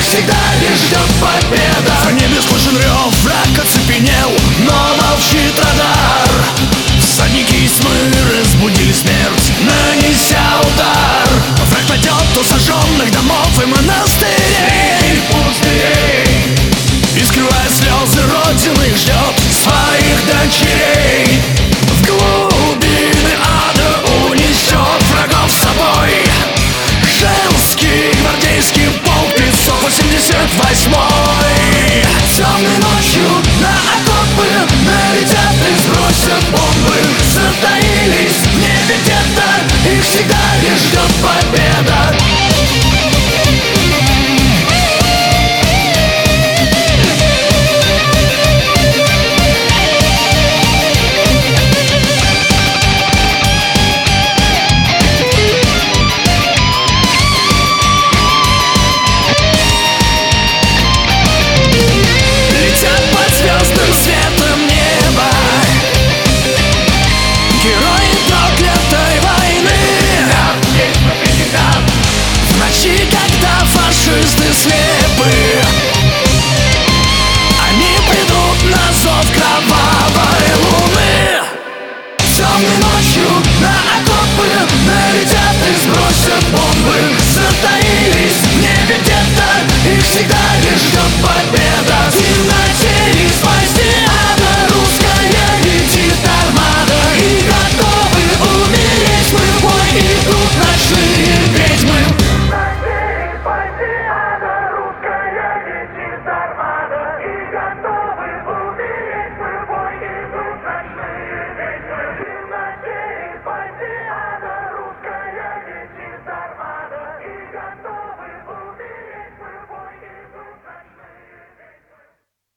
всегда лишь ждет победа. В небе слышен рев, враг оцепенел, но молчит радар. Всадники из тьмы разбудили смерть, нанеся удар. Враг пойдет у сожженных домов и монастырей, и, скрывая слезы родины, ждет своих дочерей. В глубины ада унесет врагов с собой женский гвардейский полк 588-й. Темной ночью на окопы налетят и сбросят бомбы. Затаились в небе где-то, их всегда лишь ждет победа. Когда фашисты слепы, они придут на зов кровавой луны. Темной ночью на окопы налетят и сбросят бомбы. Затаились в небе где-то, их всегда лишь ждет победа.